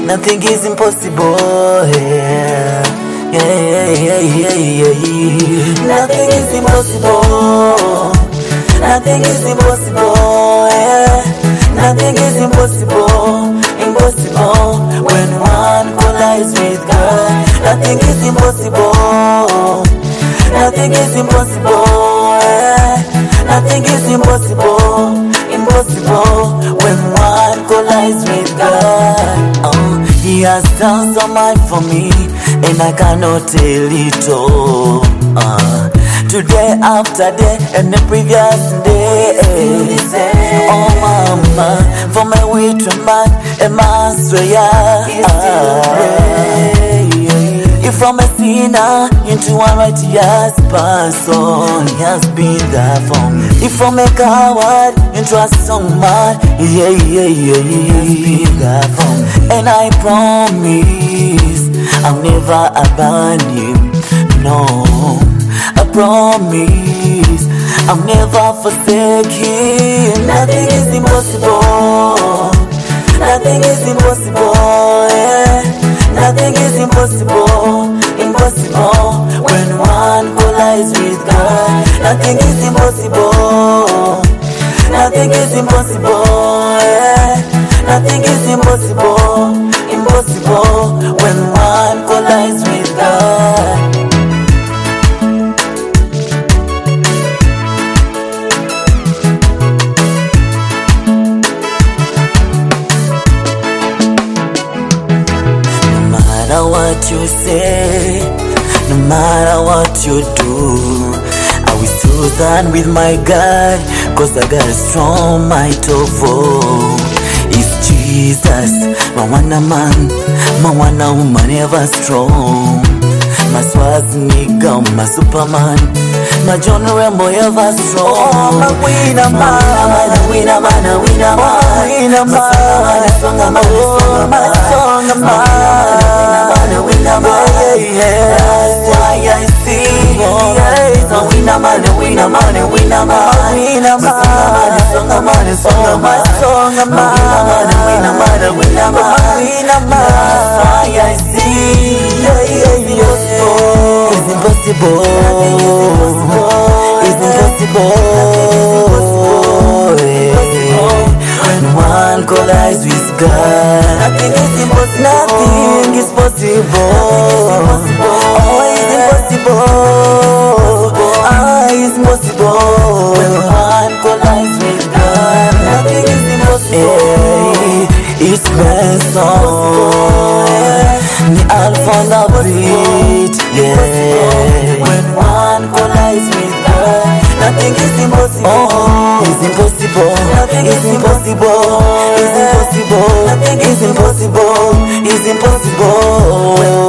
Nothing is impossible. Nothing is impossible. Nothing is impossible. Nothing is impossible. Impossible when one collides with God. Nothing is impossible. Nothing is impossible. Nothing is impossible. Impossible when one collides with God. He has done so much for me, and I cannot tell it all. Today after day and the previous day. Oh mama, for my way to man and my if I'm a sinner into a righteous person, he has been there for me. If I'm a coward into a strong man, he has been there for me. And I promise I'll never abandon him. No, I promise I'll never forsake him. Nothing is impossible. Nothing is impossible. Nothing is impossible. Impossible when one collides with God. Nothing is impossible. Nothing is impossible. Nothing is impossible. Impossible when one collides with God. No matter what you say, no matter what you do, I will still stand with my God, cause I got a strong might of all. It's Jesus, my one man, my one woman ever strong. My Schwarzenegger, my Superman, my John Rambo ever strong. My winner man, my winner man, my winner man, my song man, my song man, winner man. That's why I sing. My winner man, winner man, winner man, winner man, song man, song man, song man, winner man, winner man, winner man. That's why I sing. It's impossible. It's impossible. When one collides with God, nothing is impossible. Nothing is possible. Oh, it's impossible. It's impossible. When one collides with God, nothing is impossible. It's Benson, the Alpha and Omega, yeah. When one collides with God, nothing is impossible. Oh, it's impossible. Nothing is impossible. It's impossible. Nothing is impossible. It's impossible.